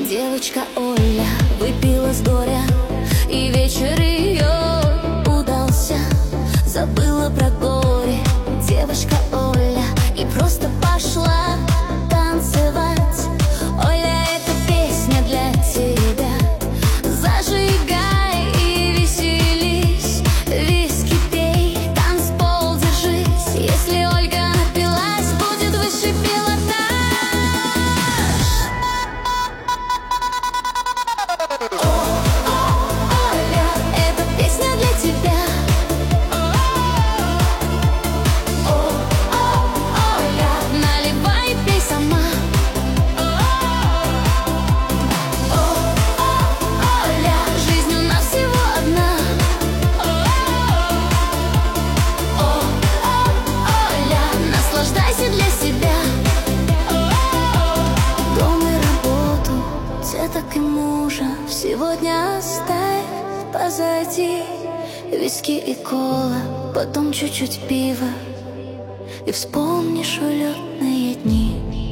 Девочка Оля выпила с горя, и вечер ее удался. Забыла про горе девочка Оля и просто пошла танцевать. Оля, эта песня для тебя. Зажигай и веселись, виски пей, танцпол держись. Если Ольга напилась, будет высший пилотаж. Оля, эта песня для тебя. Оля, наливай, пей сама. Оля, жизнь у нас всего одна. Оля, наслаждайся для себя. Дом и работу, деток и мужа сегодня оставь позади. Виски и кола, потом чуть-чуть пива, и вспомнишь улетные дни.